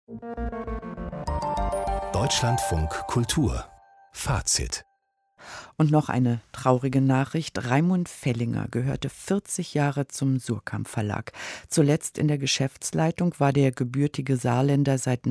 Deutschlandfunk Kultur Fazit. Und noch eine traurige Nachricht. Raimund Fellinger gehörte 40 Jahre zum Suhrkamp Verlag. Zuletzt in der Geschäftsleitung war der gebürtige Saarländer seit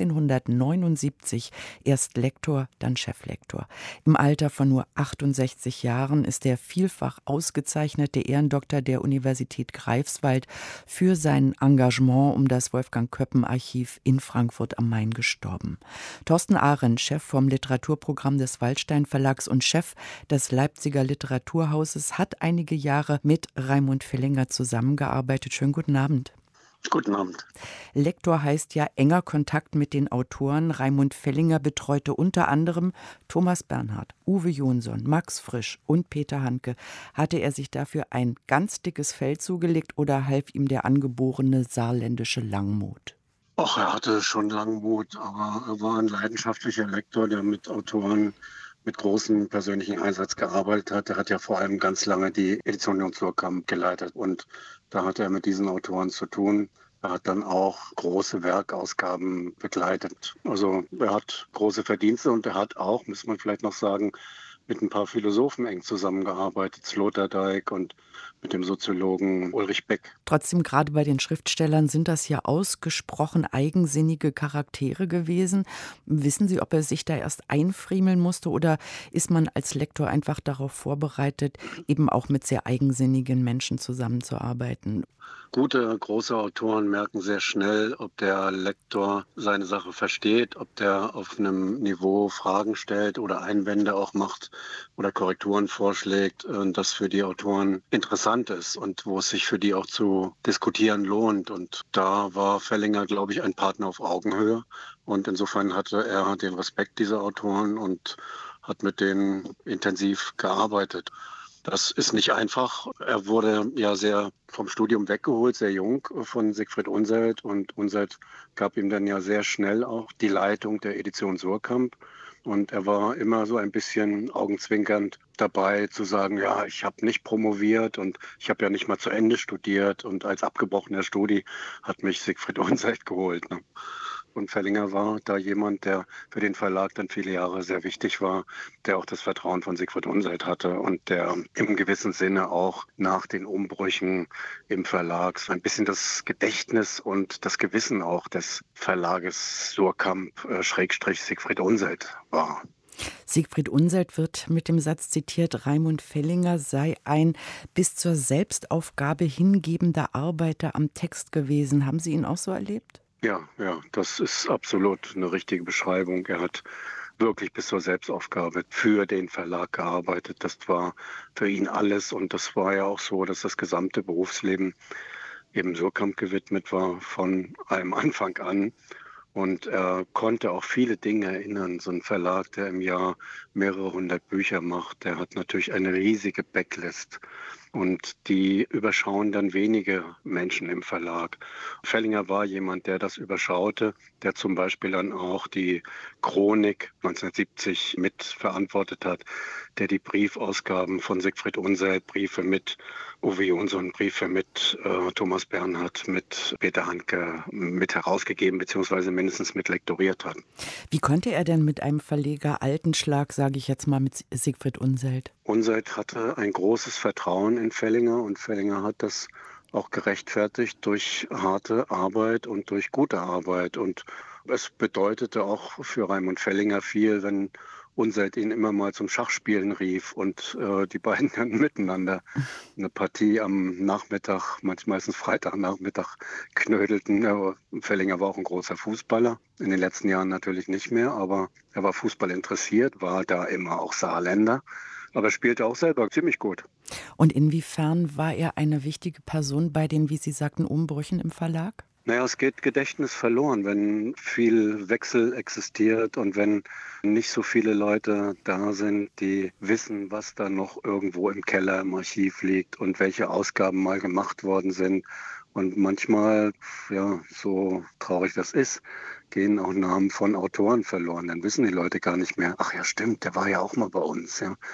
1979 erst Lektor, dann Cheflektor. Im Alter von nur 68 Jahren ist der vielfach ausgezeichnete Ehrendoktor der Universität Greifswald für sein Engagement um das Wolfgang-Köppen-Archiv in Frankfurt am Main gestorben. Thorsten Arendt, Chef vom Literaturprogramm des Waldstein Verlags und Chef des Leipziger Literaturhauses, hat einige Jahre mit Raimund Fellinger zusammengearbeitet. Schönen guten Abend. Guten Abend. Lektor heißt ja enger Kontakt mit den Autoren. Raimund Fellinger betreute unter anderem Thomas Bernhard, Uwe Jonsson, Max Frisch und Peter Handke. Hatte er sich dafür ein ganz dickes Fell zugelegt oder half ihm der angeborene saarländische Langmut? Ach, er hatte schon Langmut, aber er war ein leidenschaftlicher Lektor, der mit Autoren mit großem persönlichen Einsatz gearbeitet hat. Er hat ja vor allem ganz lange die Edition Jung Suhrkamp geleitet und da hatte er mit diesen Autoren zu tun. Er hat dann auch große Werkausgaben begleitet. Also er hat große Verdienste und er hat auch, muss man vielleicht noch sagen, mit ein paar Philosophen eng zusammengearbeitet, Sloterdijk und mit dem Soziologen Ulrich Beck. Trotzdem, gerade bei den Schriftstellern sind das ja ausgesprochen eigensinnige Charaktere gewesen. Wissen Sie, ob er sich da erst einfriemeln musste oder ist man als Lektor einfach darauf vorbereitet, eben auch mit sehr eigensinnigen Menschen zusammenzuarbeiten? Gute, große Autoren merken sehr schnell, ob der Lektor seine Sache versteht, ob der auf einem Niveau Fragen stellt oder Einwände auch macht oder Korrekturen vorschlägt, das für die Autoren interessant ist und wo es sich für die auch zu diskutieren lohnt. Und da war Fellinger, glaube ich, ein Partner auf Augenhöhe. Und insofern hatte er den Respekt dieser Autoren und hat mit denen intensiv gearbeitet. Das ist nicht einfach. Er wurde ja sehr vom Studium weggeholt, sehr jung von Siegfried Unseld. Und Unseld gab ihm dann ja sehr schnell auch die Leitung der Edition Suhrkamp. Und er war immer so ein bisschen augenzwinkernd dabei zu sagen, ja, ich habe nicht promoviert und ich habe ja nicht mal zu Ende studiert. Und als abgebrochener Studi hat mich Siegfried Unseld geholt, ne? Und Fellinger war da jemand, der für den Verlag dann viele Jahre sehr wichtig war, der auch das Vertrauen von Siegfried Unseld hatte und der im gewissen Sinne auch nach den Umbrüchen im Verlag so ein bisschen das Gedächtnis und das Gewissen auch des Verlages Suhrkamp Siegfried Unseld war. Siegfried Unseld wird mit dem Satz zitiert, Raimund Fellinger sei ein bis zur Selbstaufgabe hingebender Arbeiter am Text gewesen. Haben Sie ihn auch so erlebt? Ja, das ist absolut eine richtige Beschreibung. Er hat wirklich bis zur Selbstaufgabe für den Verlag gearbeitet. Das war für ihn alles und das war ja auch so, dass das gesamte Berufsleben eben Suhrkamp gewidmet war von einem Anfang an. Und er konnte auch viele Dinge erinnern. So ein Verlag, der im Jahr mehrere hundert Bücher macht, der hat natürlich eine riesige Backlist. Und die überschauen dann wenige Menschen im Verlag. Fellinger war jemand, der das überschaute, der zum Beispiel dann auch die Chronik 1970 mitverantwortet hat, der die Briefausgaben von Siegfried Unseld, Briefe mit Uwe Jonsson, Briefe mit Thomas Bernhard, mit Peter Handke mit herausgegeben bzw. mindestens mit lektoriert hat. Wie konnte er denn mit einem Verleger Altenschlag, sage ich jetzt mal, mit Siegfried Unseld? Unseld hatte ein großes Vertrauen in Fellinger und Fellinger hat das auch gerechtfertigt durch harte Arbeit und durch gute Arbeit. Und es bedeutete auch für Raimund Fellinger viel, wenn Unseld ihn immer mal zum Schachspielen rief und die beiden dann miteinander eine Partie am Nachmittag, manchmal meistens Freitagnachmittag, knödelten. Fellinger war auch ein großer Fußballer, in den letzten Jahren natürlich nicht mehr, aber er war Fußball interessiert, war da immer auch Saarländer, aber spielte auch selber ziemlich gut. Und inwiefern war er eine wichtige Person bei den, wie Sie sagten, Umbrüchen im Verlag? Naja, es geht Gedächtnis verloren, wenn viel Wechsel existiert und wenn nicht so viele Leute da sind, die wissen, was da noch irgendwo im Keller im Archiv liegt und welche Ausgaben mal gemacht worden sind. Und manchmal, ja, so traurig das ist, gehen auch Namen von Autoren verloren. Dann wissen die Leute gar nicht mehr, ach ja, stimmt, der war ja auch mal bei uns. Ja.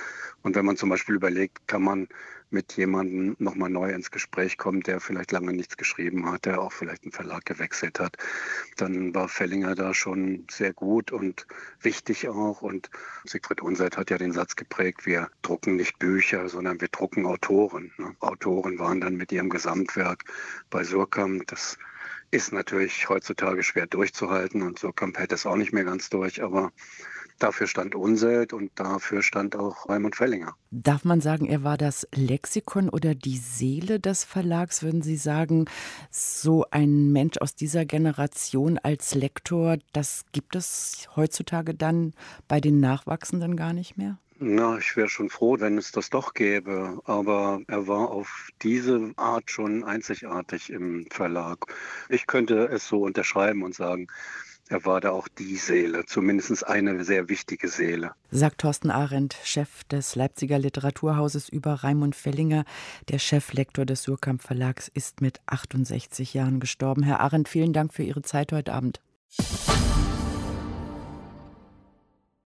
Und wenn man zum Beispiel überlegt, kann man mit jemandem nochmal neu ins Gespräch kommen, der vielleicht lange nichts geschrieben hat, der auch vielleicht einen Verlag gewechselt hat, dann war Fellinger da schon sehr gut und wichtig auch. Und Siegfried Unseld hat ja den Satz geprägt, wir drucken nicht Bücher, sondern wir drucken Autoren. Autoren waren dann mit ihrem Gesamtwerk bei Suhrkamp. Das ist natürlich heutzutage schwer durchzuhalten und Suhrkamp hält es auch nicht mehr ganz durch, aber dafür stand Unseld und dafür stand auch Raimund Fellinger. Darf man sagen, er war das Lexikon oder die Seele des Verlags? Würden Sie sagen, so ein Mensch aus dieser Generation als Lektor, das gibt es heutzutage dann bei den Nachwachsenden gar nicht mehr? Na, ich wäre schon froh, wenn es das doch gäbe, aber er war auf diese Art schon einzigartig im Verlag. Ich könnte es so unterschreiben und sagen, er war da auch die Seele, zumindest eine sehr wichtige Seele. Sagt Thorsten Arendt, Chef des Leipziger Literaturhauses über Raimund Fellinger. Der Cheflektor des Suhrkamp Verlags ist mit 68 Jahren gestorben. Herr Arendt, vielen Dank für Ihre Zeit heute Abend.